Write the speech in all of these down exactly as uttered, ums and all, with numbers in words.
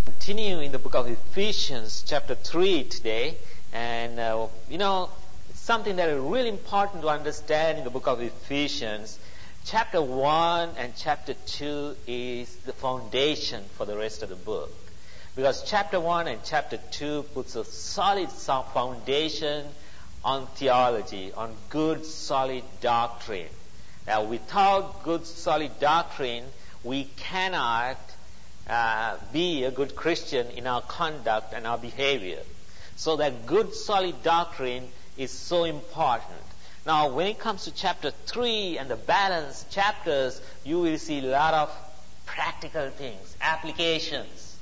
continue in the book of Ephesians chapter three today. And, uh, you know, it's something that is really important to understand in the book of Ephesians. Chapter one and chapter two is the foundation for the rest of the book. Because chapter one and chapter two puts a solid foundation on theology, on good, solid doctrine. Now, without good, solid doctrine, we cannot uh, be a good Christian in our conduct and our behavior. So that good, solid doctrine is so important. Now, when it comes to chapter three and the balanced chapters, you will see a lot of practical things, applications,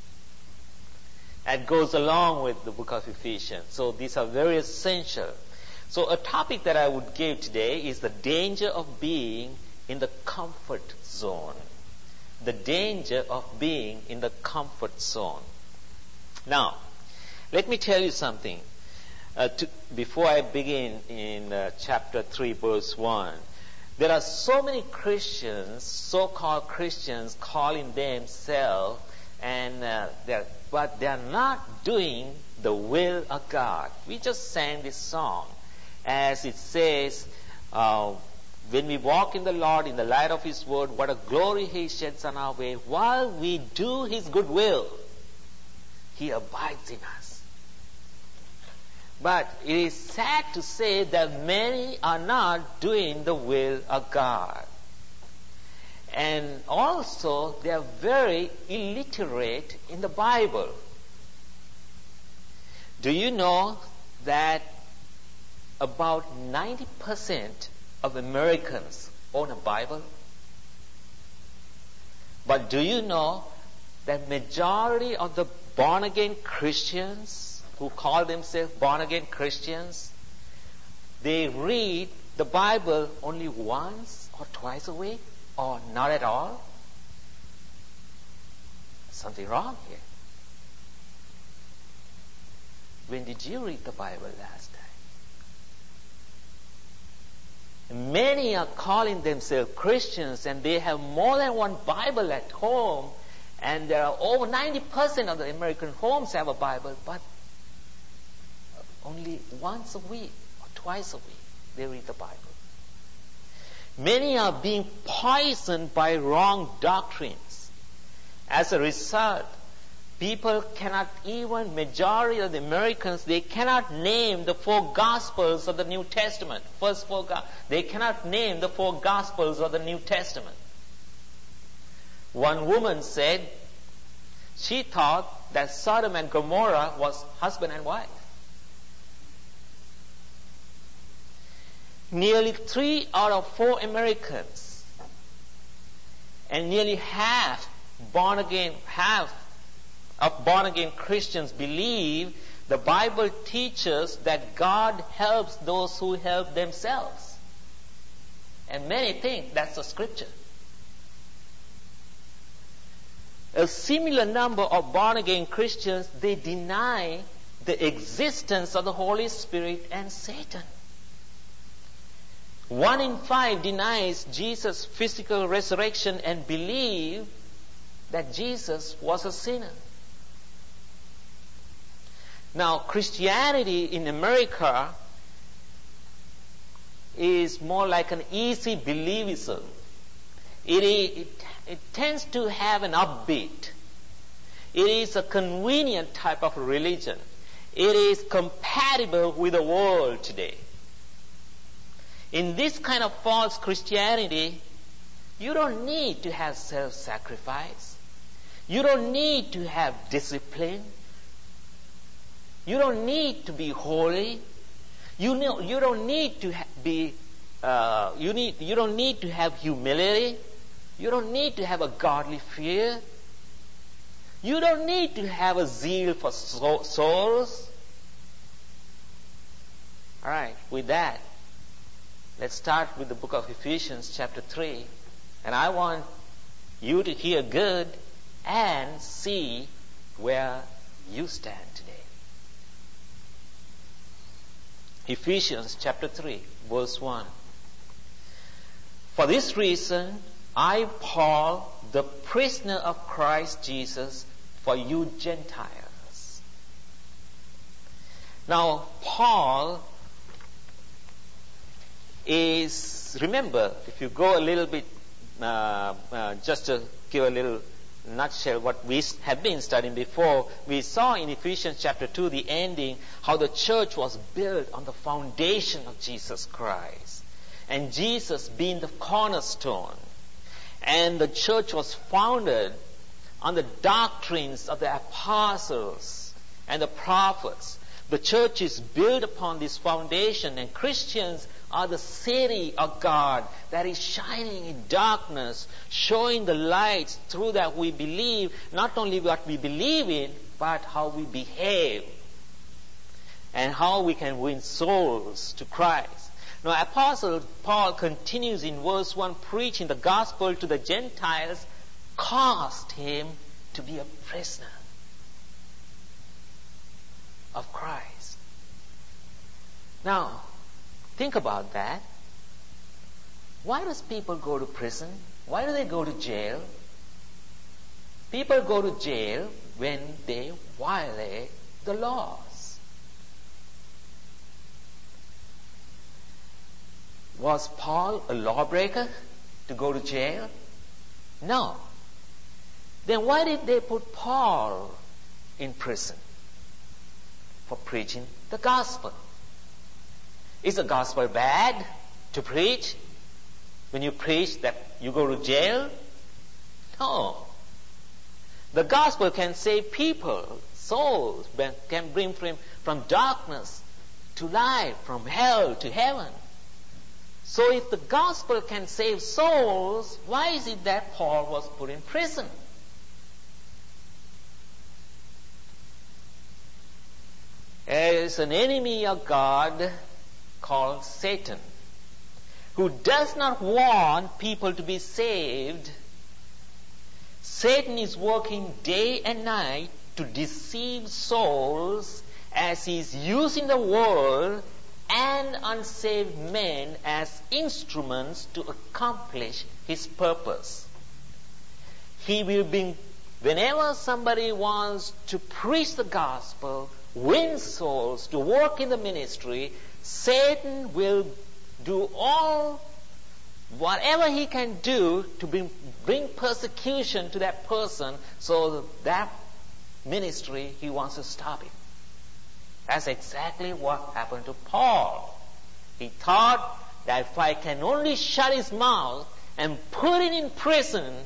that goes along with the book of Ephesians. So these are very essential. So a topic that I would give today is the danger of being in the comfort zone. The danger of being in the comfort zone. Now, let me tell you something. Uh, to, before I begin in uh, chapter three, verse one, there are so many Christians, so-called Christians, calling themselves, and uh, they're, but they're not doing the will of God. We just sang this song, as it says, uh, when we walk in the Lord, in the light of His Word, what a glory He sheds on our way. While we do His good will, He abides in us. But it is sad to say that many are not doing the will of God. And also, they are very illiterate in the Bible. Do you know that about ninety percent of Americans own a Bible? But do you know that majority of the born-again Christians who call themselves born-again Christians, they read the Bible only once or twice a week, or not at all? Something wrong here. When did you read the Bible last time? Many are calling themselves Christians, and they have more than one Bible at home, and there are over ninety percent of the American homes have a Bible, but only once a week or twice a week they read the Bible. Many are being poisoned by wrong doctrines. As a result, people cannot even, majority of the Americans, they cannot name the four Gospels of the New Testament. First four, they cannot name the four Gospels of the New Testament. One woman said she thought that Sodom and Gomorrah was husband and wife. Nearly three out of four Americans and nearly half born again, half of born again Christians believe the Bible teaches that God helps those who help themselves. And many think that's the scripture. A similar number of born again Christians, they deny the existence of the Holy Spirit and Satan. One in five denies Jesus' physical resurrection and believe that Jesus was a sinner. Now, Christianity in America is more like an easy believism. It, it, it tends to have an upbeat. It is a convenient type of religion. It is compatible with the world today. In this kind of false Christianity, you don't need to have self-sacrifice. You don't need to have discipline. You don't need to be holy. You know, you don't need to ha- be. Uh, you need. You don't need to have humility. You don't need to have a godly fear. You don't need to have a zeal for so- souls. All right. With that, let's start with the book of Ephesians, chapter three, and I want you to hear good and see where you stand today. Ephesians chapter three, verse one. For this reason, I, Paul, the prisoner of Christ Jesus, for you Gentiles. Now, Paul is, remember, if you go a little bit, uh, uh, just to give a little nutshell what we have been studying before, we saw in Ephesians chapter two, the ending, how the church was built on the foundation of Jesus Christ. And Jesus being the cornerstone. And the church was founded on the doctrines of the apostles and the prophets. The church is built upon this foundation, and Christians are the city of God that is shining in darkness, showing the light through that we believe, not only what we believe in, but how we behave and how we can win souls to Christ. Now, Apostle Paul continues in verse one, preaching the gospel to the Gentiles caused him to be a prisoner of Christ. Now, think about that. Why does people go to prison? Why do they go to jail? People go to jail when they violate the laws. Was Paul a lawbreaker to go to jail? No. Then why did they put Paul in prison? For preaching the gospel. Is the gospel bad to preach? When you preach that you go to jail? No. The gospel can save people, souls, can bring them from darkness to light, from hell to heaven. So if the gospel can save souls, why is it that Paul was put in prison? There is an enemy of God called Satan, who does not want people to be saved. Satan is working day and night to deceive souls as he is using the world and unsaved men as instruments to accomplish his purpose. He will bring, whenever somebody wants to preach the gospel, win souls, to work in the ministry, Satan will do all, whatever he can do to bring, bring persecution to that person, so that ministry, he wants to stop it. That's exactly what happened to Paul. He thought that if I can only shut his mouth and put him in prison,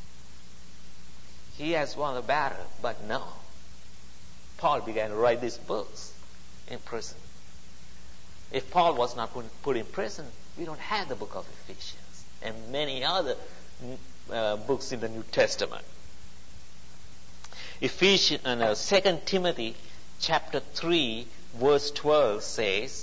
he has won the battle. But no. Paul began to write these books in prison. If Paul was not put in prison, we don't have the book of Ephesians and many other uh, books in the New Testament. Ephesians, uh, Second Timothy chapter three, verse twelve says,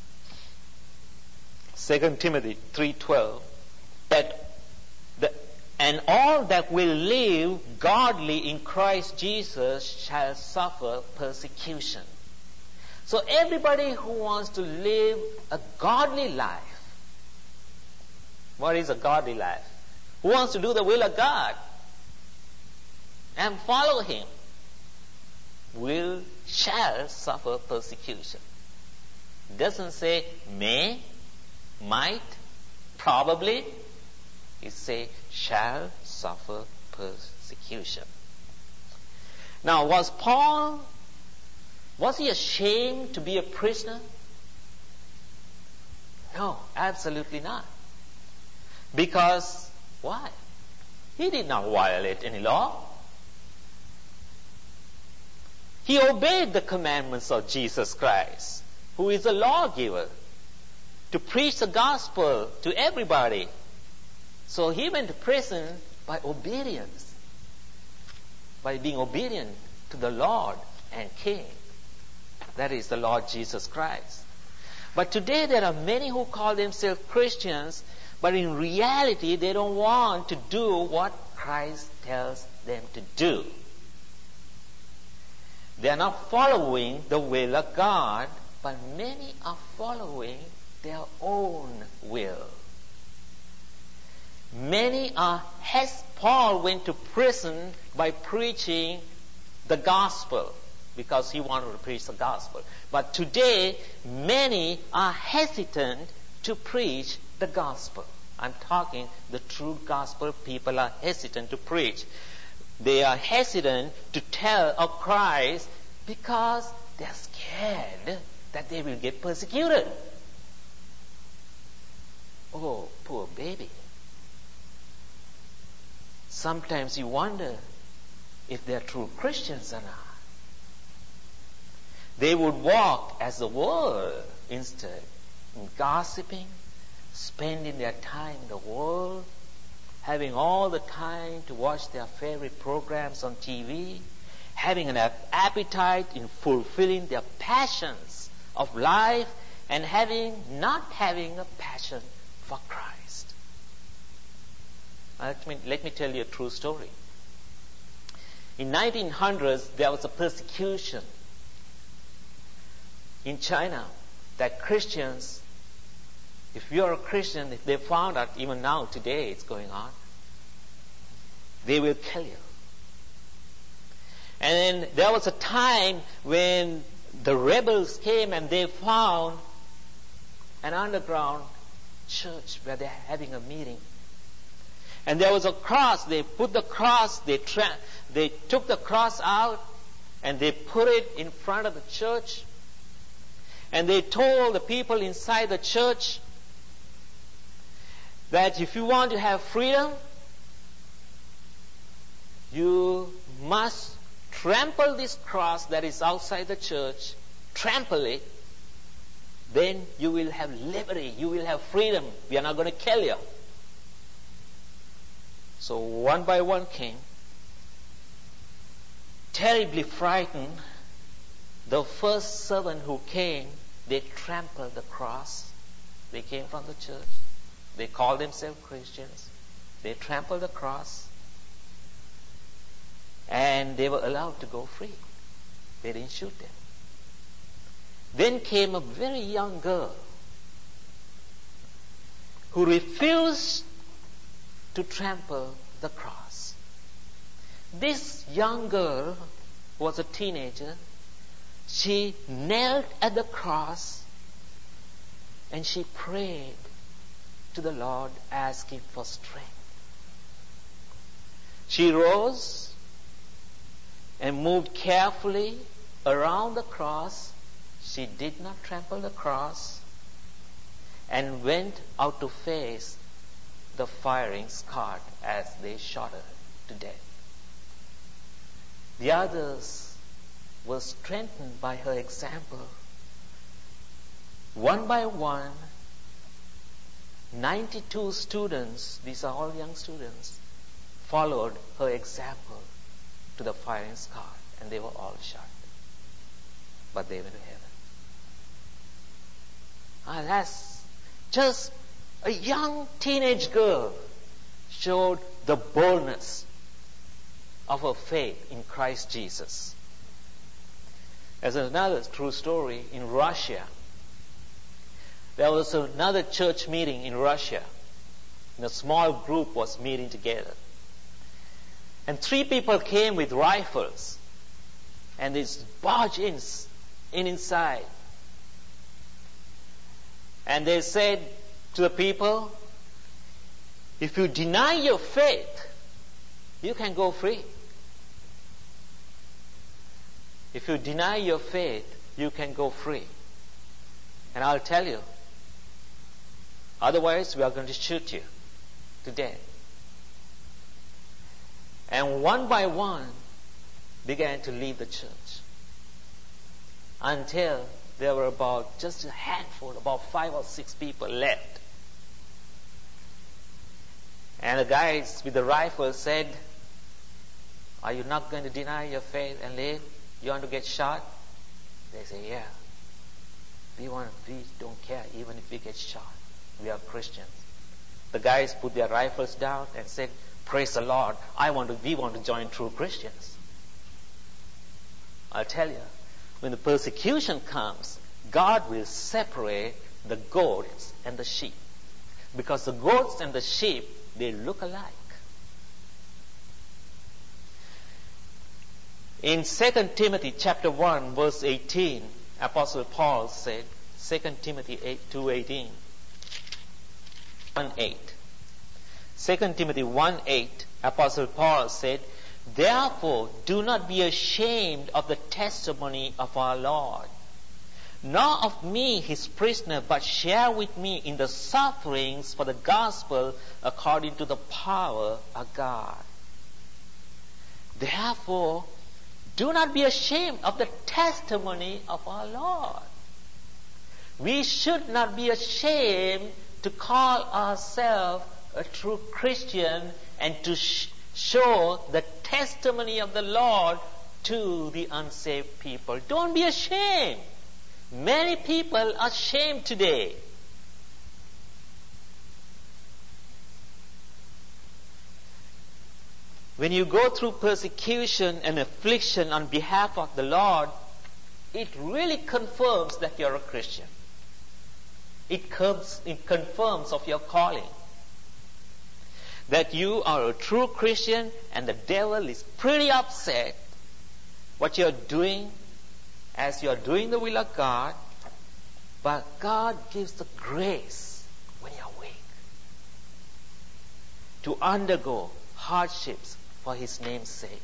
Second Timothy three twelve, that the, and all that will live godly in Christ Jesus shall suffer persecution. So everybody who wants to live a godly life, what is a godly life? Who wants to do the will of God and follow Him, will, shall suffer persecution. It doesn't say may, might, probably. It says shall suffer persecution. Now, was Paul, was he ashamed to be a prisoner? No, absolutely not. Because, why? He did not violate any law. He obeyed the commandments of Jesus Christ, who is a lawgiver, to preach the gospel to everybody. So he went to prison by obedience, by being obedient to the Lord and King. That is the Lord Jesus Christ. But today there are many who call themselves Christians, but in reality they don't want to do what Christ tells them to do. They are not following the will of God, but many are following their own will. Many are, as Paul went to prison by preaching the gospel because he wanted to preach the gospel. But today, many are hesitant to preach the gospel. I'm talking the true gospel. People are hesitant to preach. They are hesitant to tell of Christ because they're scared that they will get persecuted. Oh, poor baby. Sometimes you wonder if they're true Christians or not. They would walk as the world instead, in gossiping, spending their time in the world, having all the time to watch their favorite programs on T V, having an appetite in fulfilling their passions of life, and having not having a passion for Christ. Let me, let me tell you a true story. In nineteen hundreds, there was a persecution in China that Christians, if you're a Christian, if they found out, even now, today it's going on, they will kill you. And then there was a time when the rebels came and they found an underground church where they're having a meeting. And there was a cross. They put the cross, they, tra- they took the cross out and they put it in front of the church. And they told the people inside the church that if you want to have freedom, you must trample this cross that is outside the church, trample it, then you will have liberty, you will have freedom. We are not going to kill you. So one by one came, terribly frightened. The first servant who came, they trampled the cross. They came from the church. They called themselves Christians. They trampled the cross. And they were allowed to go free. They didn't shoot them. Then came a very young girl who refused to trample the cross. This young girl was a teenager. She knelt at the cross and she prayed to the Lord asking for strength. She rose and moved carefully around the cross. She did not trample the cross and went out to face the firing squad as they shot her to death. The others were strengthened by her example. One by one, ninety-two students, these are all young students, followed her example to the firing squad, and they were all shot. But they went to heaven. Ah, that's just a young teenage girl showed the boldness of her faith in Christ Jesus. There's another true story in Russia. There was another church meeting in Russia. And a small group was meeting together. And three people came with rifles. And they barged in, in inside. And they said to the people, if you deny your faith, you can go free. If you deny your faith, you can go free. And I'll tell you, otherwise we are going to shoot you to death. And one by one began to leave the church until there were about just a handful, about five or six people left. And the guys with the rifles said, are you not going to deny your faith and live? You want to get shot? They say, yeah. We want, we don't care even if we get shot. We are Christians. The guys put their rifles down and said, praise the Lord. I want to, we want to join true Christians. I'll tell you, when the persecution comes, God will separate the goats and the sheep. Because the goats and the sheep, they look alike. In Second Timothy chapter one, verse eighteen, Apostle Paul said, Second Timothy two eighteen, one eight. Second Timothy one eight, Apostle Paul said, "Therefore do not be ashamed of the testimony of our Lord, nor of me his prisoner, but share with me in the sufferings for the gospel according to the power of God." Therefore, do not be ashamed of the testimony of our Lord. We should not be ashamed to call ourselves a true Christian and to sh- show the testimony of the Lord to the unsaved people. Don't be ashamed. Many people are ashamed today. When you go through persecution and affliction on behalf of the Lord, it really confirms that you're a Christian. It, comes, it confirms of your calling. That you are a true Christian and the devil is pretty upset what you're doing as you're doing the will of God, but God gives the grace when you're weak to undergo hardships for His name's sake.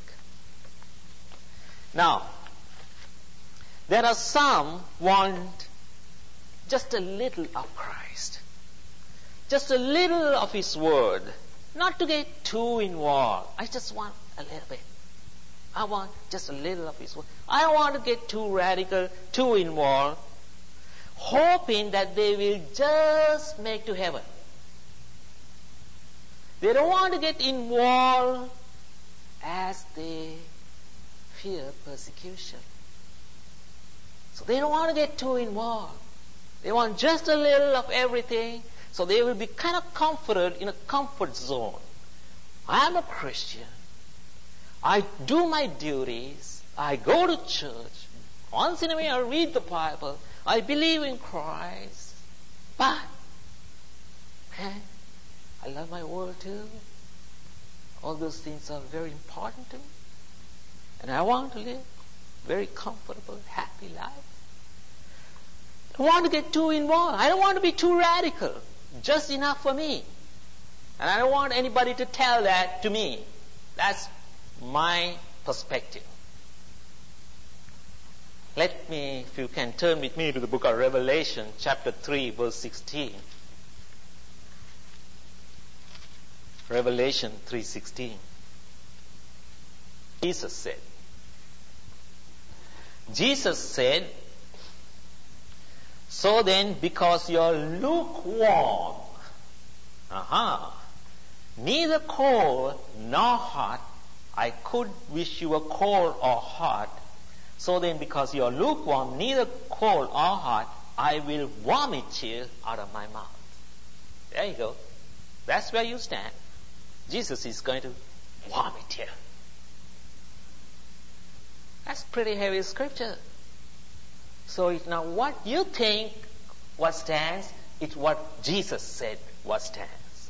Now, there are some want just a little of Christ, just a little of His Word, not to get too involved. I just want a little bit. I want just a little of His Word. I don't want to get too radical, too involved, hoping that they will just make to heaven. They don't want to get involved as they fear persecution. So they don't want to get too involved. They want just a little of everything, so they will be kind of comforted in a comfort zone. I am a Christian. I do my duties. I go to church. Once in a while I read the Bible. I believe in Christ. But, man, I love my world too. All those things are very important to me. And I want to live a very comfortable, happy life. I don't want to get too involved. I don't want to be too radical. Just enough for me. And I don't want anybody to tell that to me. That's my perspective. Let me, if you can turn with me to the book of Revelation, chapter three, verse sixteen. Revelation three sixteen. Jesus said, Jesus said, "So then, because you're lukewarm, aha, neither cold nor hot, I could wish you were cold or hot. So then, because you're lukewarm, neither cold or hot, I will vomit you out of my mouth." There you go. That's where you stand. Jesus is going to vomit you. That's pretty heavy scripture. So it's not what you think what stands, it's what Jesus said what stands.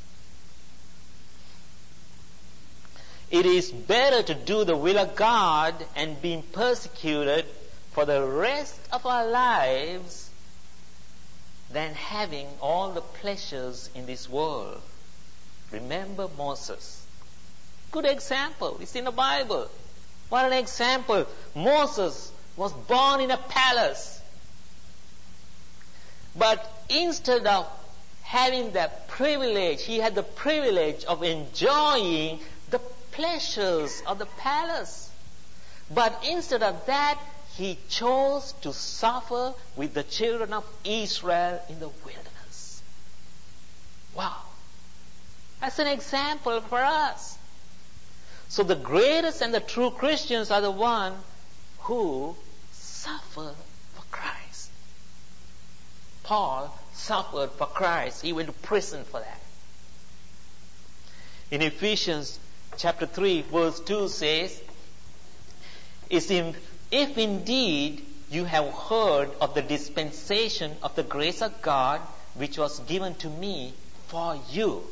It is better to do the will of God and being persecuted for the rest of our lives than having all the pleasures in this world. Remember Moses. Good example. It's in the Bible. What an example. Moses was born in a palace. But instead of having that privilege, he had the privilege of enjoying the pleasures of the palace. But instead of that, he chose to suffer with the children of Israel in the wilderness. Wow. That's an example for us. So the greatest and the true Christians are the ones who suffer for Christ. Paul suffered for Christ. He went to prison for that. In Ephesians chapter three, verse two says, "If indeed you have heard of the dispensation of the grace of God, which was given to me for you."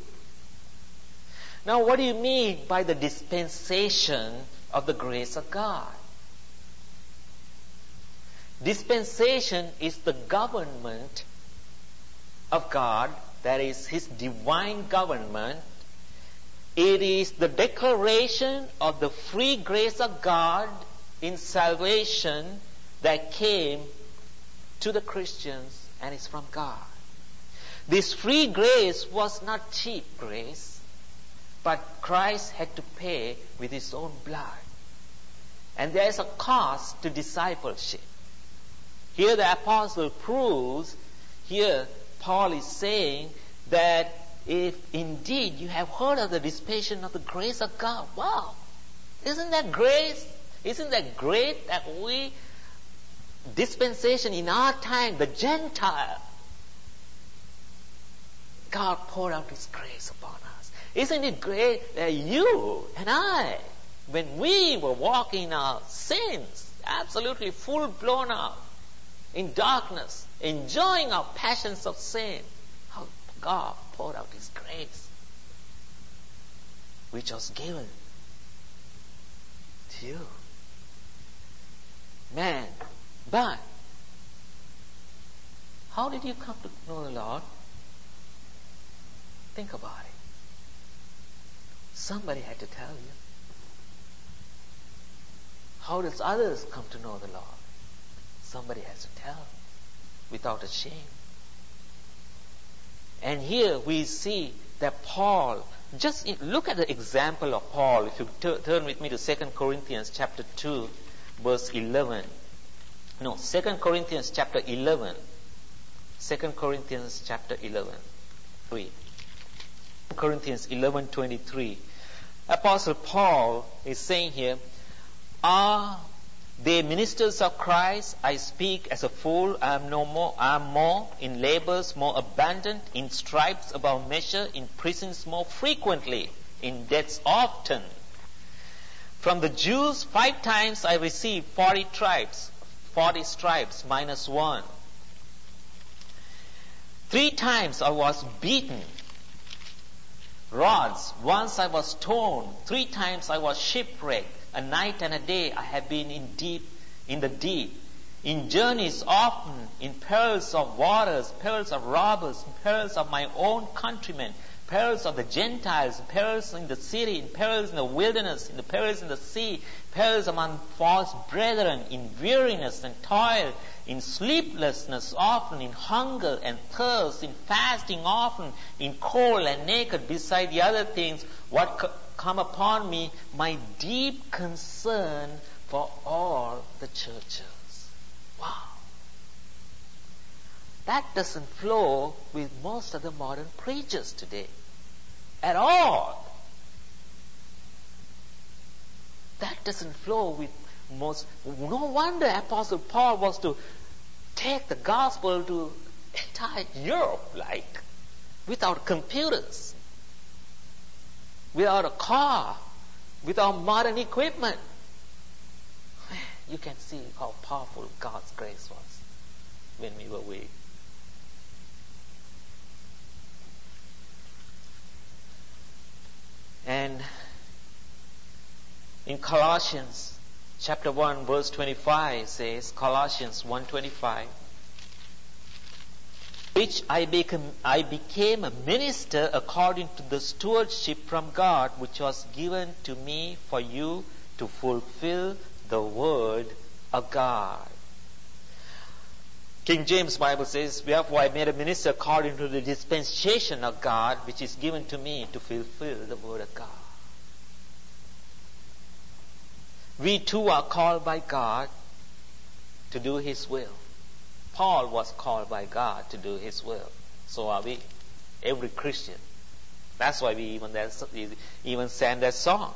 Now, what do you mean by the dispensation of the grace of God? dispensation is the government of God, that is His divine government. It is the declaration of the free grace of God in salvation that came to the Christians and is from God. This free grace was not cheap grace, but Christ had to pay with His own blood. And there is a cost to discipleship. Here the apostle proves, here Paul is saying that if indeed you have heard of the dispensation of the grace of God, wow, isn't that grace? Isn't that great that we, dispensation in our time, the Gentile, God poured out His grace upon us. Isn't it great that you and I, when we were walking in our sins, absolutely full blown out, in darkness, enjoying our passions of sin, how God poured out His grace, which was given to you. Man, but how did you come to know the Lord? Think about it. Somebody had to tell you. How does others come to know the Lord? Somebody has to tell without a shame. And here we see that Paul, just look at the example of Paul. If you t- turn with me to Second Corinthians chapter two, verse eleven. No, Second Corinthians chapter eleven. Second Corinthians chapter eleven. Read. Corinthians eleven twenty-three. Apostle Paul is saying here, are they ministers of Christ? I speak as a fool. I am no more. I am more in labors, more abundant, in stripes above measure, in prisons more frequently, in deaths often. From the Jews, five times I received forty stripes, forty stripes minus one. Three times I was beaten. Rods. Once I was stoned. Three times I was shipwrecked. A night and a day I have been in deep, in the deep. In journeys often, in perils of waters, perils of robbers, perils of my own countrymen, perils of the Gentiles, perils in the city, in perils in the wilderness, in the perils in the sea, perils among false brethren, in weariness and toil, in sleeplessness often, in hunger and thirst, in fasting often, in cold and naked, beside the other things, what co- come upon me, my deep concern for all the churches. Wow. That doesn't flow with most of the modern preachers today. At all. That doesn't flow with most. No wonder Apostle Paul was to take the gospel to entire Europe, like, without computers, without a car, without modern equipment. You can see how powerful God's grace was when we were weak. And in Colossians chapter one verse twenty-five says, Colossians one twenty-five, which I became, I became a minister according to the stewardship from God which was given to me for you to fulfill the word of God. King James Bible says, wherefore I made a minister according to the dispensation of God which is given to me to fulfill the word of God. We too are called by God to do His will. Paul was called by God to do His will. So are we. Every Christian. That's why we even, even sang that song.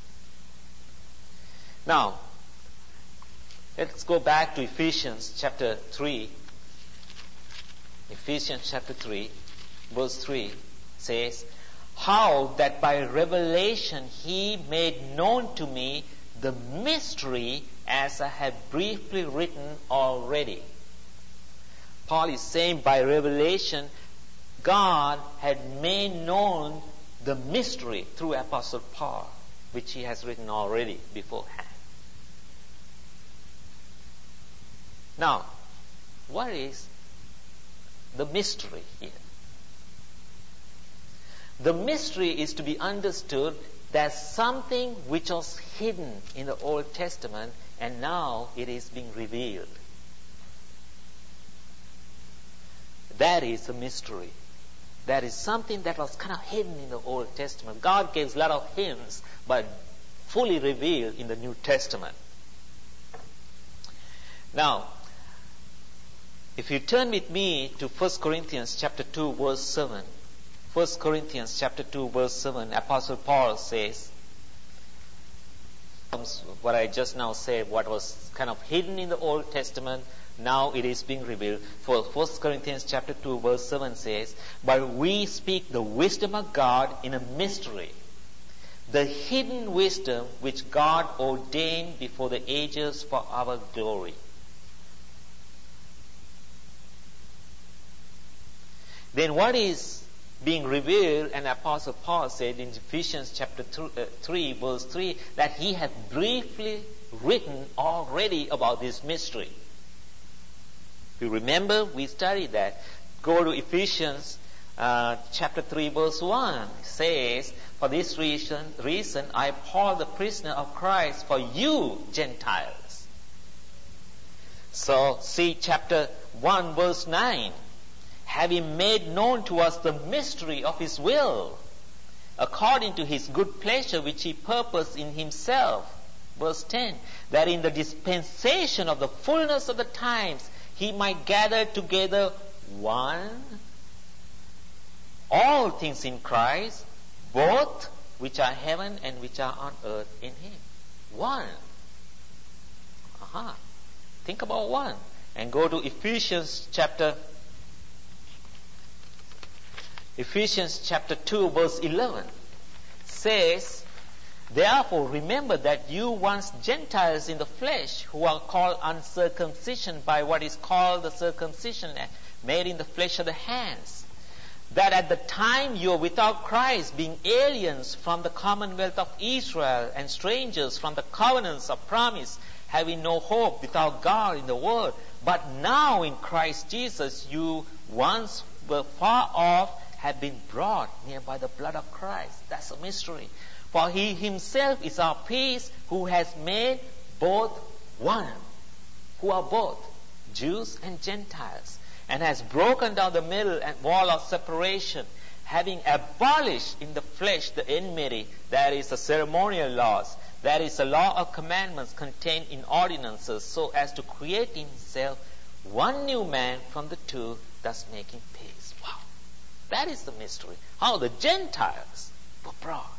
Now, let's go back to Ephesians chapter three. Ephesians chapter three, verse three says, how that by revelation He made known to me the mystery as I have briefly written already. Paul is saying by revelation, God had made known the mystery through Apostle Paul, which he has written already beforehand. Now, what is the mystery here? The mystery is to be understood that something which was hidden in the Old Testament and now it is being revealed. That is a mystery. That is something that was kind of hidden in the Old Testament. God gives a lot of hints, but fully revealed in the New Testament. Now, if you turn with me to First Corinthians chapter two, verse seven. First Corinthians chapter two, verse seven, Apostle Paul says, what I just now said, what was kind of hidden in the Old Testament, now it is being revealed. For First Corinthians chapter two, verse seven says, but we speak the wisdom of God in a mystery, the hidden wisdom which God ordained before the ages for our glory. Then what is being revealed, and Apostle Paul said in Ephesians chapter three, verse three, that he had briefly written already about this mystery. If you remember, we studied that. Go to Ephesians uh, chapter three, verse one. It says, for this reason, reason I, Paul, the prisoner of Christ, for you Gentiles. So, see chapter one, verse nine. Having made known to us the mystery of his will, according to his good pleasure which he purposed in himself. Verse ten, that in the dispensation of the fullness of the times he might gather together one, all things in Christ, both which are heaven and which are on earth in him. One. Aha. Think about one. And go to Ephesians chapter Ephesians chapter two, verse eleven says, therefore remember that you once Gentiles in the flesh, who are called uncircumcision by what is called the circumcision made in the flesh of the hands, that at the time you were without Christ, being aliens from the commonwealth of Israel and strangers from the covenants of promise, having no hope, without God in the world. But now in Christ Jesus you once were far off, have been brought near by the blood of Christ. That's a mystery. For he himself is our peace, who has made both one, who are both Jews and Gentiles, and has broken down the middle and wall of separation, having abolished in the flesh the enmity, that is the ceremonial laws, that is the law of commandments contained in ordinances, so as to create in himself one new man from the two, thus making peace. Wow. That is the mystery. How the Gentiles were brought.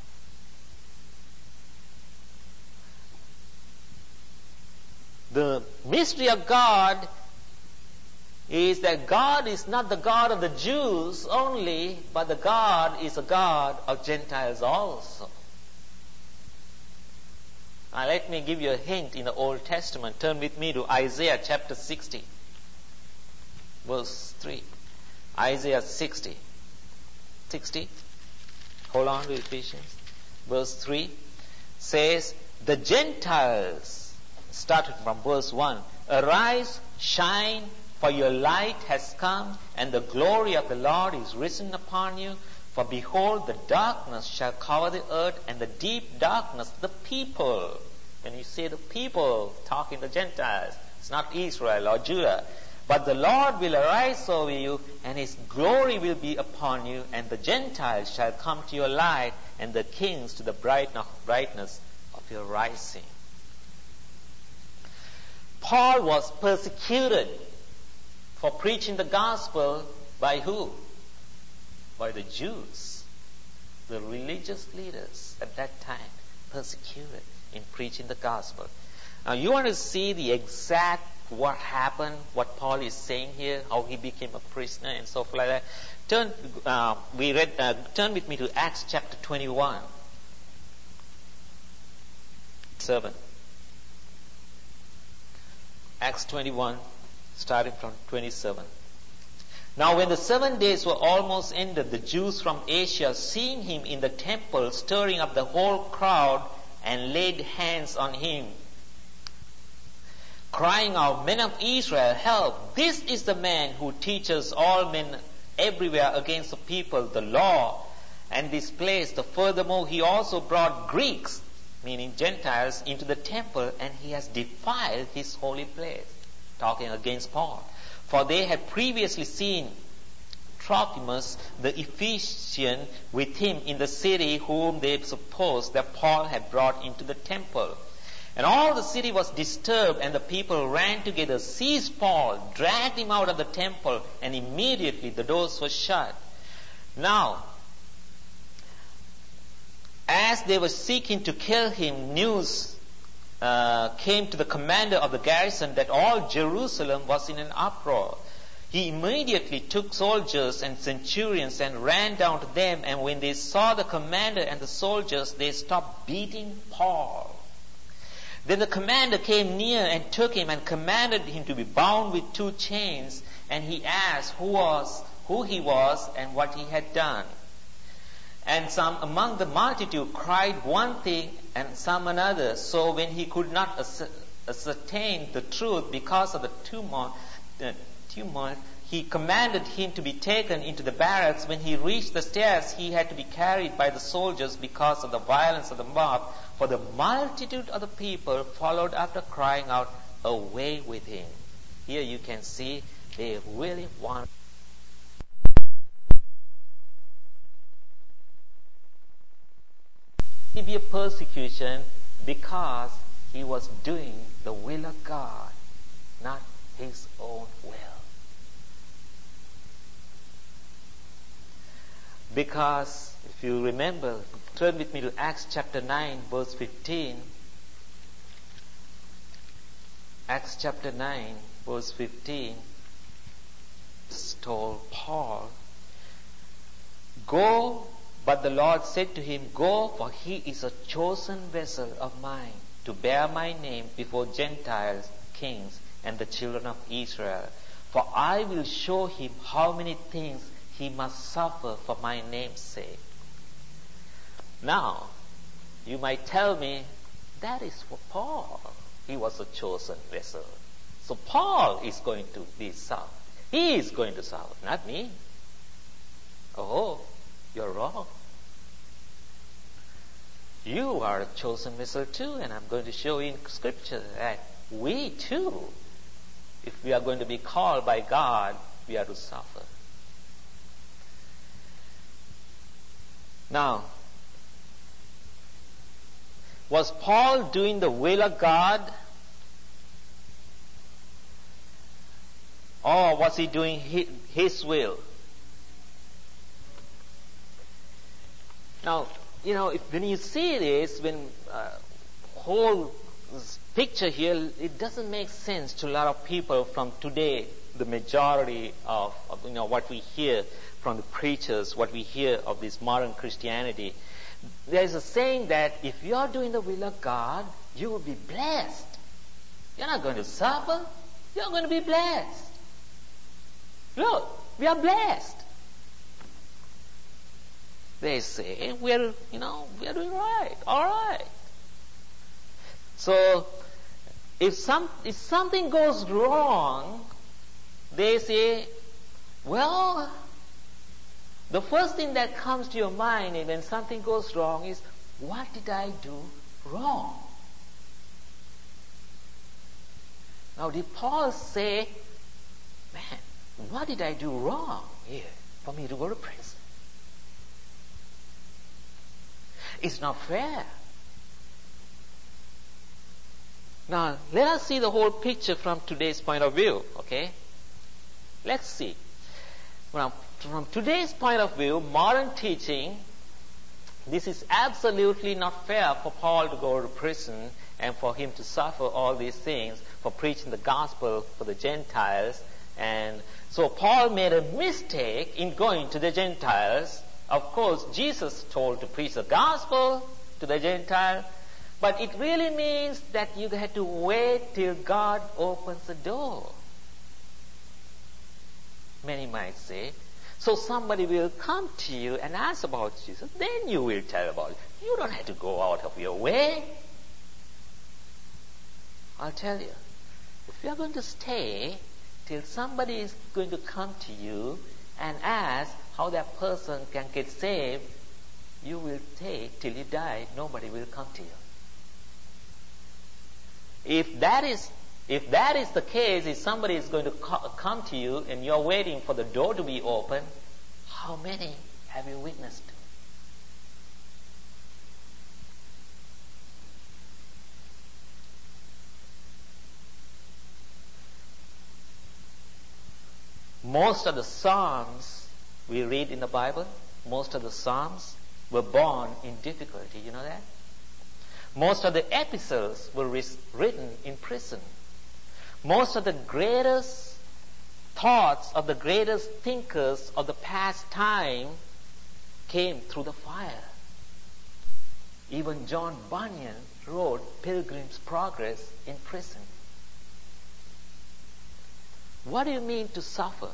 The mystery of God is that God is not the God of the Jews only, but the God is a God of Gentiles also. Now let me give you a hint in the Old Testament. Turn with me to Isaiah chapter sixty, verse three. Isaiah sixty. sixty. Hold on to Ephesians. Verse three says, the Gentiles, started from verse one, arise, shine, for your light has come, and the glory of the Lord is risen upon you. For behold, the darkness shall cover the earth, and the deep darkness the people. When you say the people, talking the Gentiles, it's not Israel or Judah. But the Lord will arise over you, and his glory will be upon you, and the Gentiles shall come to your light, and the kings to the brightness of your rising. Paul was persecuted for preaching the gospel by who? By the Jews, the religious leaders at that time, persecuted in preaching the gospel. Now you want to see the exact what happened, what Paul is saying here, how he became a prisoner and so forth like that. Turn, uh, we read. Uh, turn with me to Acts chapter twenty-one, seven. Acts twenty-one, starting from twenty-seven. Now when the seven days were almost ended, the Jews from Asia, seeing him in the temple, stirring up the whole crowd, and laid hands on him. crying out, "Men of Israel, help! This is the man who teaches all men everywhere against the people the law and this place. The furthermore, he also brought Greeks," meaning Gentiles, "into the temple, and he has defiled his holy place." Talking against Paul. For they had previously seen Trophimus the Ephesian with him in the city, whom they supposed that Paul had brought into the temple. And all the city was disturbed, and the people ran together, seized Paul, dragged him out of the temple, and immediately the doors were shut. Now, as they were seeking to kill him, news uh, came to the commander of the garrison that all Jerusalem was in an uproar. He immediately took soldiers and centurions and ran down to them, and when they saw the commander and the soldiers, they stopped beating Paul. Then the commander came near and took him and commanded him to be bound with two chains, and he asked who was who he was and what he had done. And some among the multitude cried one thing and some another. So when he could not ascertain the truth because of the tumult, the tumult, he commanded him to be taken into the barracks. When he reached the stairs, he had to be carried by the soldiers because of the violence of the mob. For the multitude of the people followed after, crying out, "Away with him." Here you can see they really want severe persecution because he was doing the will of God, not his own will. Because if you remember, turn with me to Acts chapter nine, verse fifteen. Acts chapter nine, verse fifteen. Told Paul, "Go," but the Lord said to him, "Go, for he is a chosen vessel of mine to bear my name before Gentiles, kings, and the children of Israel. For I will show him how many things he must suffer for my name's sake." Now, you might tell me, that is for Paul. He was a chosen vessel. So Paul is going to be suffered. He is going to suffer, not me. Oh, you're wrong. You are a chosen vessel too, and I'm going to show you in Scripture that we too, if we are going to be called by God, we are to suffer. Now, was Paul doing the will of God? Or was he doing his will? Now, you know, if, when you see this, when uh, whole picture here, it doesn't make sense to a lot of people from today, the majority of, of you know what we hear from the preachers, what we hear of this modern Christianity. There is a saying that if you are doing the will of God, you will be blessed. You're not going to suffer. You're going to be blessed. Look, we are blessed. They say we're, you know, we're doing right, all right. So, if some if something goes wrong, they say, well, the first thing that comes to your mind when something goes wrong is, what did I do wrong? Now, did Paul say, man, what did I do wrong here for me to go to prison? It's not fair. Now, let us see the whole picture from today's point of view, okay? Let's see. Now, from today's point of view, modern teaching, this is absolutely not fair for Paul to go to prison and for him to suffer all these things for preaching the gospel for the Gentiles. And so Paul made a mistake in going to the Gentiles. Of course, Jesus told to preach the gospel to the Gentiles, but it really means that you have to wait till God opens the door. Many might say, so somebody will come to you and ask about Jesus, then you will tell about it. You don't have to go out of your way. I'll tell you, If you are going to stay till somebody is going to come to you and ask how that person can get saved, you will stay till you die. Nobody will come to you. If that is if that is the case, if somebody is going to co- come to you and you're waiting for the door to be open, how many have you witnessed to? Most of the Psalms we read in the Bible, most of the Psalms were born in difficulty. You know that? Most of the epistles were written in prison. Most of the greatest thoughts of the greatest thinkers of the past time came through the fire. Even John Bunyan wrote Pilgrim's Progress in prison. What do you mean to suffer?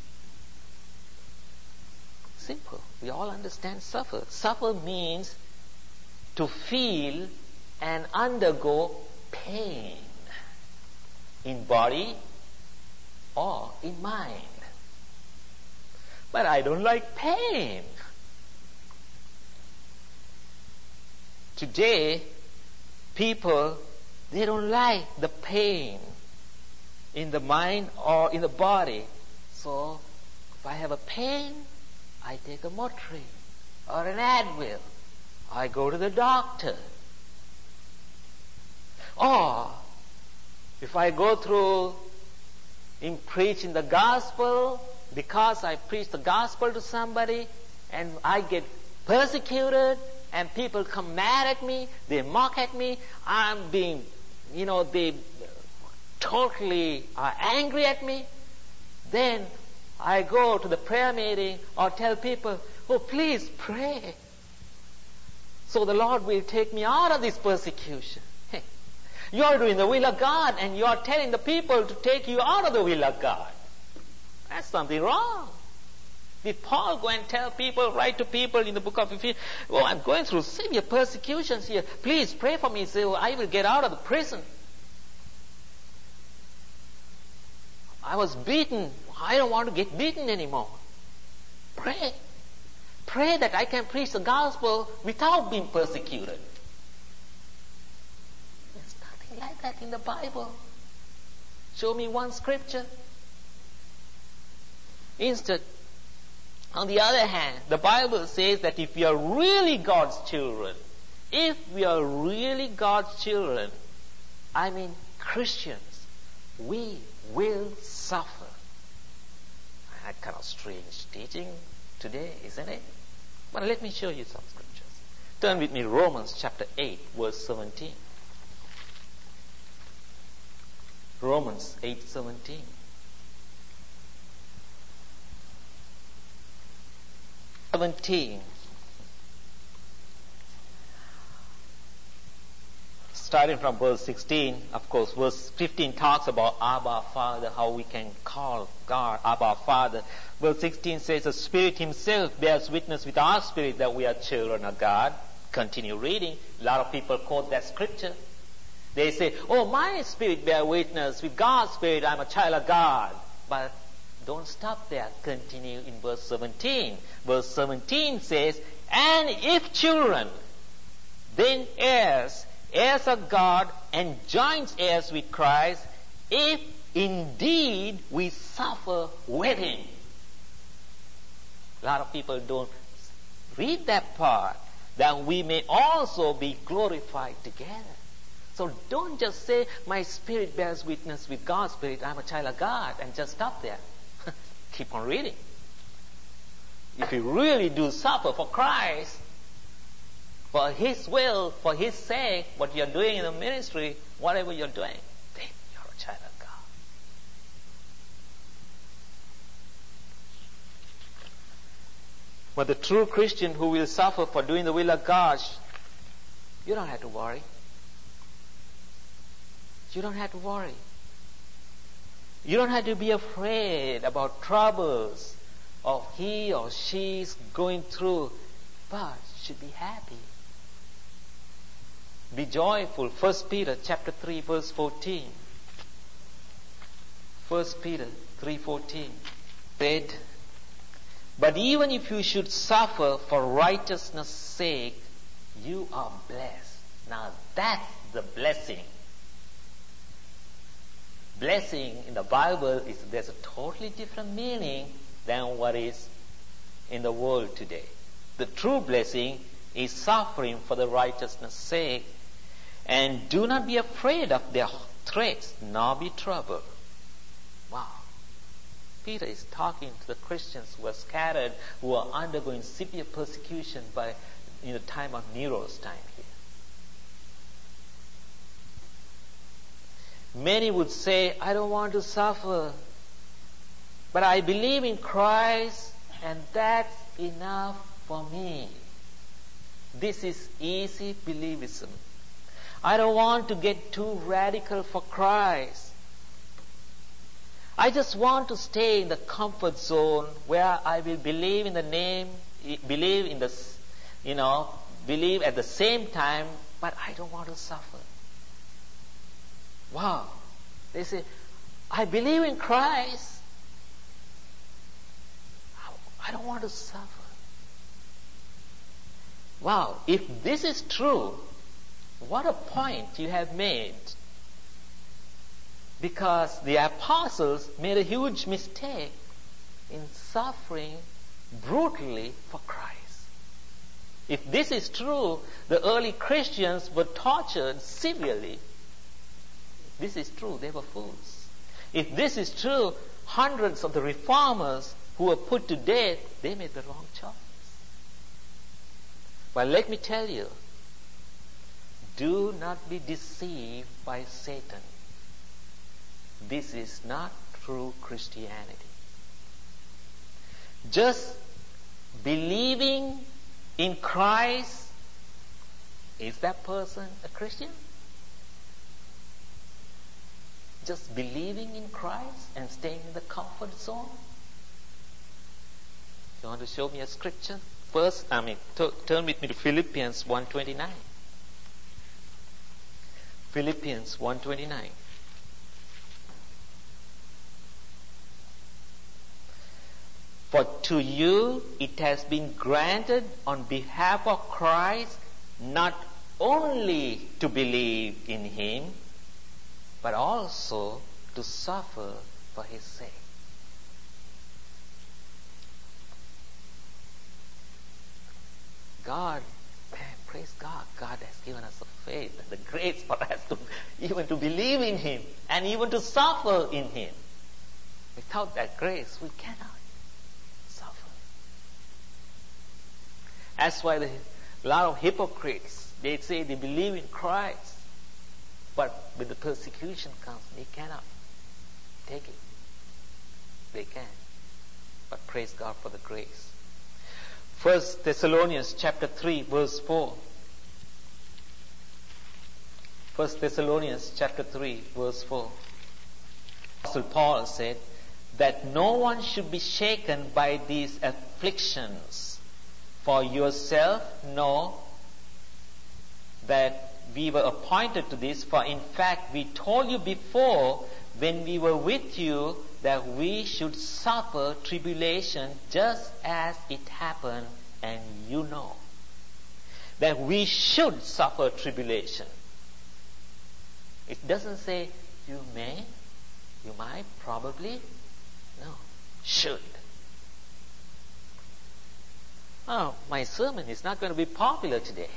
Simple. We all understand suffer. Suffer means to feel and undergo pain in body or in mind. But I don't like pain. Today, people, they don't like the pain in the mind or in the body. So, if I have a pain, I take a Motrin or an Advil. I go to the doctor. Or, if I go through in preaching the gospel, because I preach the gospel to somebody and I get persecuted and people come mad at me, they mock at me, I'm being, you know, they totally are angry at me, then I go to the prayer meeting or tell people, oh, please pray so the Lord will take me out of this persecution. Hey, you're doing the will of God and you're telling the people to take you out of the will of God. That's something wrong. Did Paul go and tell people, write to people in the book of Ephesians, oh, I'm going through severe persecutions here. Please pray for me so I will get out of the prison. I was beaten. I don't want to get beaten anymore. Pray. Pray that I can preach the gospel without being persecuted. There's nothing like that in the Bible. Show me one scripture. Instead, on the other hand, the Bible says that if we are really God's children, if we are really God's children, I mean Christians, we will suffer. That kind of strange teaching today, isn't it? But let me show you some scriptures. Turn with me Romans chapter eight, verse seventeen. Romans eight seventeen. seventeen. Starting from verse sixteen, of course, verse fifteen talks about Abba Father, how we can call God Abba Father. Verse sixteen says, the Spirit Himself bears witness with our spirit that we are children of God. Continue reading. A lot of people quote that scripture. They say, oh, my spirit bears witness with God's spirit, I'm a child of God. But don't stop there. Continue in verse seventeen. Verse seventeen says, and if children, then heirs, heirs of God and joint heirs with Christ, if indeed we suffer with Him. A lot of people don't read that part, that we may also be glorified together. So don't just say, my spirit bears witness with God's spirit, I'm a child of God, and just stop there. Keep on reading. If you really do suffer for Christ, for His will, for His sake, what you're doing in the ministry, whatever you're doing, then you're a child of God. But the true Christian who will suffer for doing the will of God, you don't have to worry. You don't have to worry. You don't have to be afraid about troubles of he or she's going through, but you should be happy. Be joyful. First Peter chapter three, verse fourteen. First Peter three fourteen said, "But even if you should suffer for righteousness' sake, you are blessed." Now that's the blessing. Blessing in the Bible is there's a totally different meaning than what is in the world today. The true blessing is suffering for the righteousness' sake, and do not be afraid of their threats, nor be troubled. Wow. Peter is talking to the Christians who are scattered, who are undergoing severe persecution by in the time of Nero's time here. Many would say, "I don't want to suffer, but I believe in Christ, and that's enough for me." This is easy believism. I don't want to get too radical for Christ. I just want to stay in the comfort zone where I will believe in the name, believe in the, you know, believe at the same time, but I don't want to suffer. Wow. They say, "I believe in Christ. I don't want to suffer." Wow. If this is true, what a point you have made. Because the apostles made a huge mistake in suffering brutally for Christ. If this is true, the early Christians were tortured severely. If this is true, they were fools. If this is true, hundreds of the reformers who were put to death, they made the wrong choice. But let me tell you, do not be deceived by Satan. This is not true Christianity. Just believing in Christ, is that person a Christian? Just believing in Christ and staying in the comfort zone? You want to show me a scripture? First, I mean, t- turn with me to Philippians one twenty-nine. Philippians one twenty-nine. For to you it has been granted on behalf of Christ not only to believe in Him, but also to suffer for His sake. God, man, praise God, God has given us the faith and the grace for us to even to believe in Him and even to suffer in Him. Without that grace, we cannot suffer. That's why the, a lot of hypocrites, they say they believe in Christ, but when the persecution comes, they cannot take it. They can. But praise God for the grace. First Thessalonians chapter three, verse four. First Thessalonians chapter three, verse four. Apostle Paul said that no one should be shaken by these afflictions. For yourself know that we were appointed to this, for in fact we told you before when we were with you that we should suffer tribulation just as it happened, and you know that we should suffer tribulation. It doesn't say you may, you might, probably. No, should. Oh, my sermon is not going to be popular today.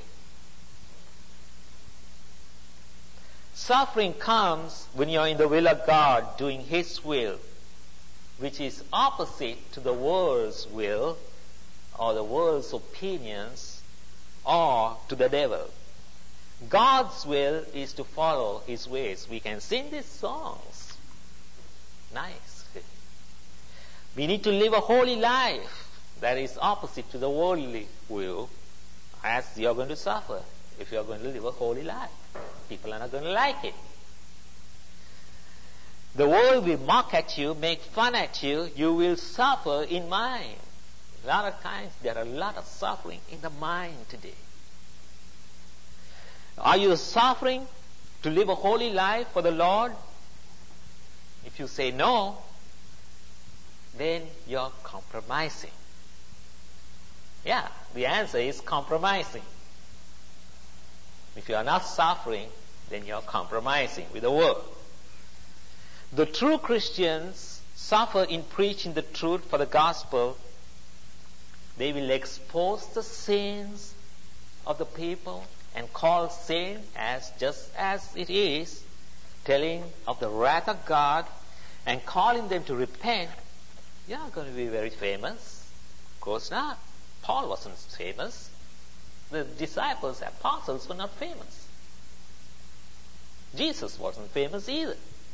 Suffering comes when you're in the will of God, doing His will, which is opposite to the world's will or the world's opinions or to the devil. God's will is to follow His ways. We can sing these songs. Nice. We need to live a holy life that is opposite to the worldly will, as you're going to suffer if you're going to live a holy life. People are not going to like it. The world will mock at you, make fun at you. You will suffer in mind. A lot of times there are a lot of suffering in the mind today. Are you suffering to live a holy life for the Lord? If you say no, then you're compromising. Yeah, the answer is compromising. If you are not suffering, then you're compromising with the world. The true Christians suffer in preaching the truth for the gospel. They will expose the sins of the people and call sin as just as it is, telling of the wrath of God and calling them to repent. You're not going to be very famous. Of course not. Paul wasn't famous. The disciples, apostles were not famous. Jesus wasn't famous either.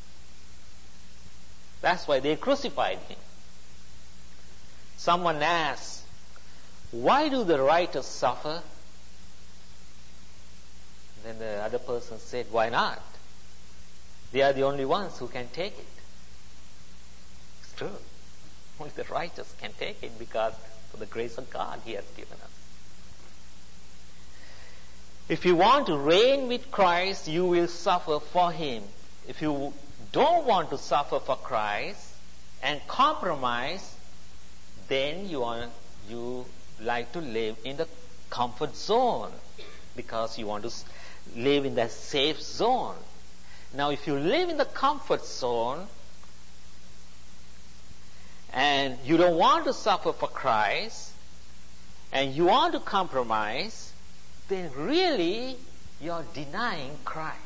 That's why they crucified him. Someone asked, why do the righteous suffer? Then the other person said, why not? They are the only ones who can take it. It's true. Only the righteous can take it because of the grace of God He has given us. If you want to reign with Christ, you will suffer for Him. If you don't want to suffer for Christ and compromise, then you are, you like to live in the comfort zone because you want to live in that safe zone. Now, if you live in the comfort zone and you don't want to suffer for Christ and you want to compromise, then really you're denying Christ.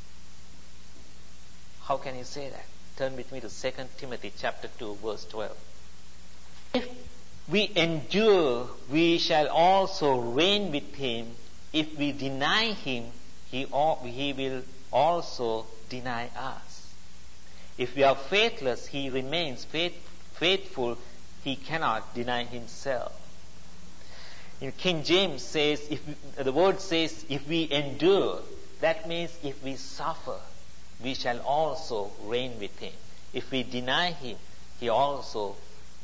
How can you say that? Turn with me to Second Timothy chapter two, verse twelve. If we endure, we shall also reign with Him. If we deny Him, He, he will also deny us. If we are faithless, He remains faith, faithful. He cannot deny Himself. In King James says, if we, the word says, if we endure, that means if we suffer, we shall also reign with Him. If we deny Him, He also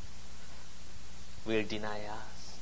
will deny us.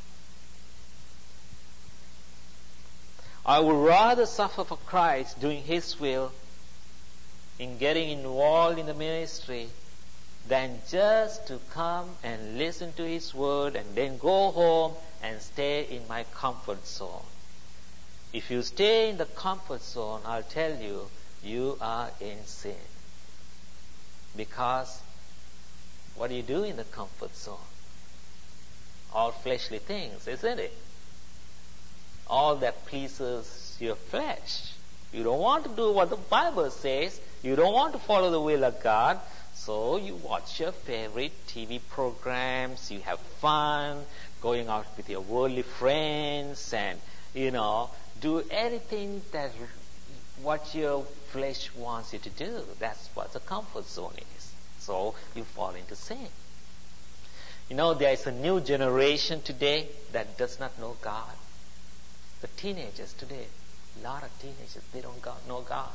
I would rather suffer for Christ, doing His will, in getting involved in the ministry, than just to come and listen to His word and then go home and stay in my comfort zone. If you stay in the comfort zone, I'll tell you, you are in sin. Because what do you do in the comfort zone? All fleshly things, isn't it? All that pleases your flesh. You don't want to do what the Bible says. You don't want to follow the will of God. So you watch your favorite T V programs. You have fun going out with your worldly friends and, you know, do anything that what your flesh wants you to do. That's what the comfort zone is. So you fall into sin. You know, there is a new generation today that does not know God. The teenagers today, a lot of teenagers, they don't know God.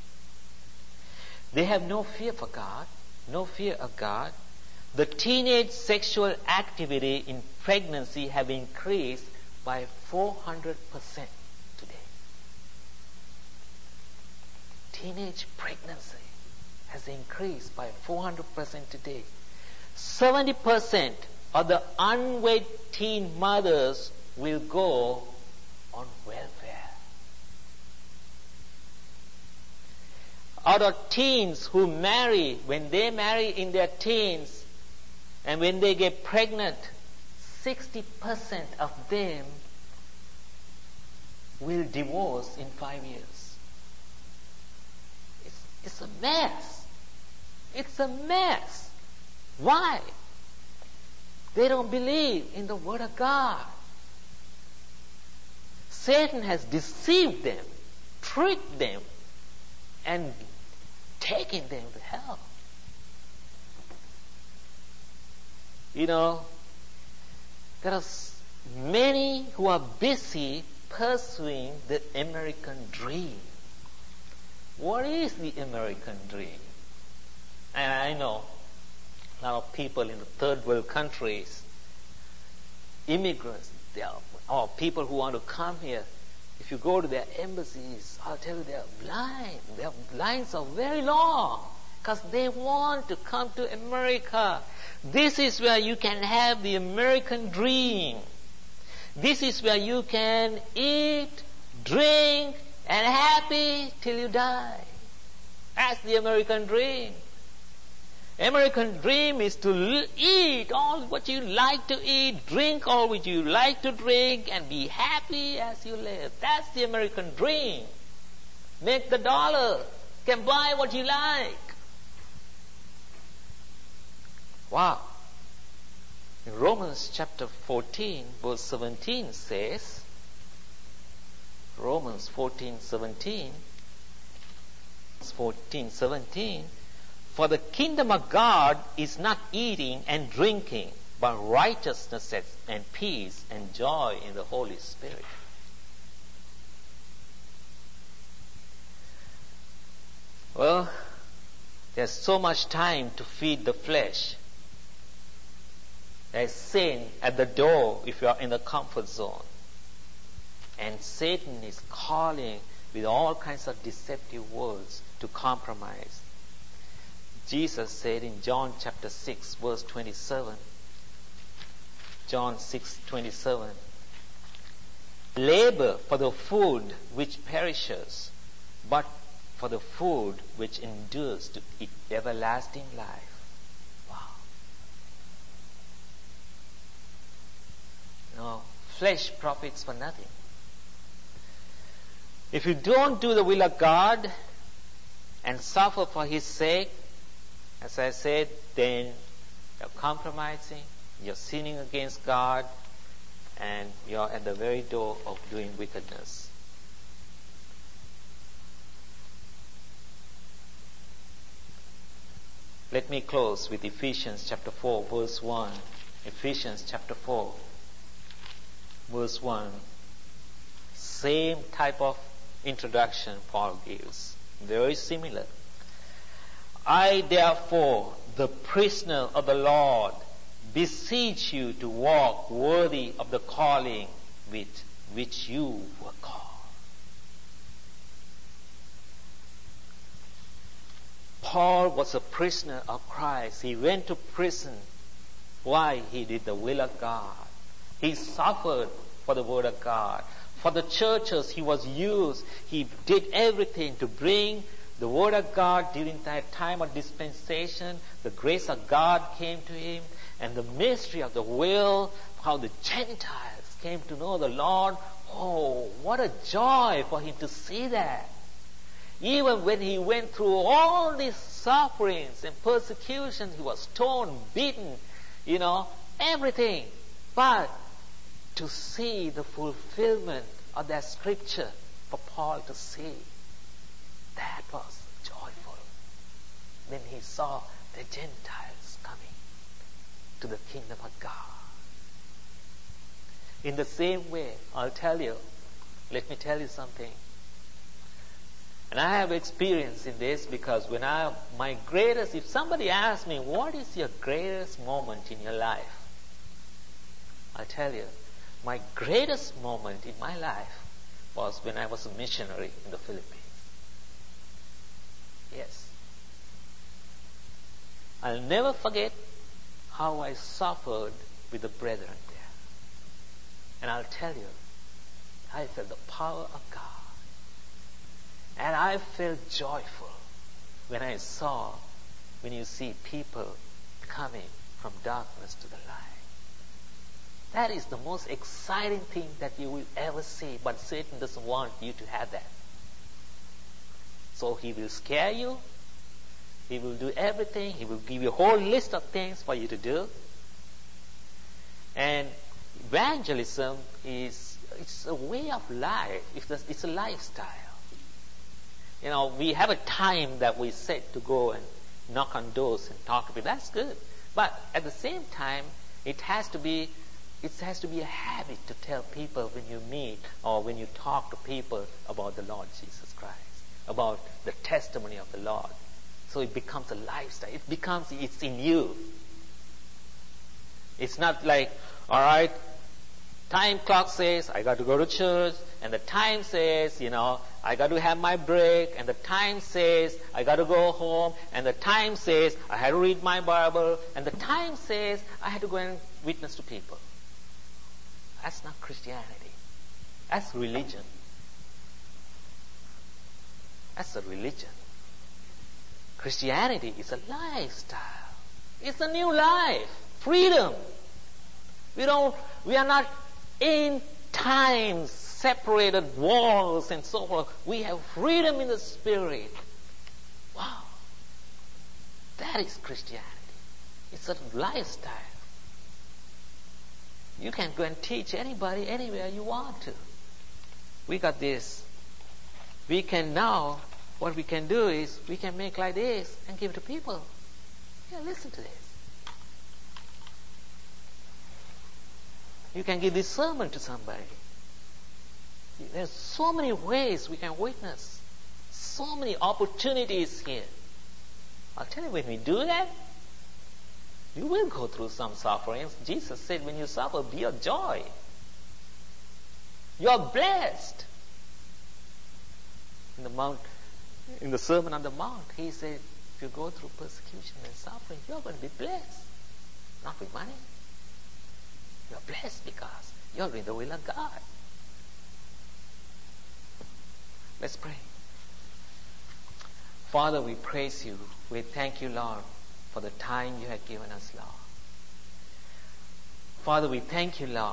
They have no fear for God, no fear of God. The teenage sexual activity in pregnancy have increased by four hundred percent today. Teenage pregnancy has increased by four hundred percent today. seventy percent of the unwed teen mothers will go on welfare. Out of teens who marry, when they marry in their teens and when they get pregnant, sixty percent of them will divorce in five years. It's, it's a mess. It's a mess. Why? They don't believe in the Word of God. Satan has deceived them, tricked them, and taken them to hell. You know, there are many who are busy pursuing the American dream. What is the American dream? And I know a lot of people in the third world countries, immigrants, they are, or people who want to come here. If you go to their embassies, I'll tell you, their lines, their lines are very long. because they want to come to America. This is where you can have the American dream. This is where you can eat, drink, and happy till you die. That's the American dream. American dream is to eat all what you like to eat, drink all what you like to drink, and be happy as you live. That's the American dream. Make the dollar. Can buy what you like. Wow. In Romans chapter fourteen, verse seventeen says, Romans fourteen, seventeen, fourteen, seventeen, for the kingdom of God is not eating and drinking, but righteousness and peace and joy in the Holy Spirit. Well, there's so much time to feed the flesh. There's sin at the door if you are in the comfort zone. And Satan is calling with all kinds of deceptive words to compromise. Jesus said in John chapter six, verse twenty-seven, John six, twenty-seven, labor for the food which perishes, but for the food which endures to everlasting life. Wow. No, flesh profits for nothing. If you don't do the will of God and suffer for His sake, as I said, then you're compromising, you're sinning against God, and you're at the very door of doing wickedness. Let me close with Ephesians chapter four, verse one. Ephesians chapter four, verse one. Same type of introduction Paul gives. Very similar. I therefore, the prisoner of the Lord, beseech you to walk worthy of the calling with which you were called. Paul was a prisoner of Christ. He went to prison. Why? He did the will of God. He suffered for the word of God. For the churches he was used. He did everything to bring the word of God during that time of dispensation. The grace of God came to him. And the mystery of the will, how the Gentiles came to know the Lord. Oh, what a joy for him to see that. Even when he went through all these sufferings and persecutions, he was stoned, beaten, you know, everything. But to see the fulfillment of that scripture for Paul to see, that was joyful. When he saw the Gentiles coming to the kingdom of God. In the same way, I'll tell you, let me tell you something. And I have experience in this because when I, my greatest, if somebody asks me, what is your greatest moment in your life? I'll tell you, my greatest moment in my life was when I was a missionary in the Philippines. Yes. I'll never forget how I suffered with the brethren there. And I'll tell you, I felt the power of God. And I felt joyful when I saw, when you see people coming from darkness to the light. That is the most exciting thing that you will ever see, but Satan doesn't want you to have that. So he will scare you. He will do everything. He will give you a whole list of things for you to do. And evangelism is it's a way of life. It's a, it's a lifestyle. You know, we have a time that we set to go and knock on doors and talk to people. That's good. But at the same time, it has to be it has to be a habit to tell people when you meet or when you talk to people about the Lord Jesus Christ, about the testimony of the Lord. So it becomes a lifestyle. It becomes, it's in you. It's not like, all right, time clock says I got to go to church, and the time says, you know, I got to have my break, and the time says I got to go home, and the time says I had to read my Bible, and the time says I had to go and witness to people. That's not Christianity. That's religion. That's a religion. Christianity is a lifestyle. It's a new life. Freedom. We don't, we are not in time separated walls and so forth. We have freedom in the Spirit. Wow. That is Christianity. It's a lifestyle. You can go and teach anybody anywhere you want to. We got this. We can now, what we can do is, we can make like this and give to people. Yeah, listen to this. You can give this sermon to somebody. There's so many ways we can witness. So many opportunities here. I'll tell you, when we do that, you will go through some sufferings. Jesus said, when you suffer, be of joy. You are blessed. In the Mount, in the Sermon on the Mount, he said, if you go through persecution and suffering, you are going to be blessed. Not with money. You are blessed because you are doing the will of God. Let's pray. Father, we praise you. We thank you, Lord, for the time you have given us, Lord. Father, we thank you, Lord,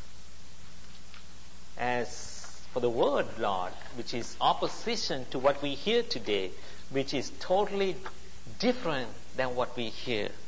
as for the word, Lord, which is opposition to what we hear today, which is totally different than what we hear.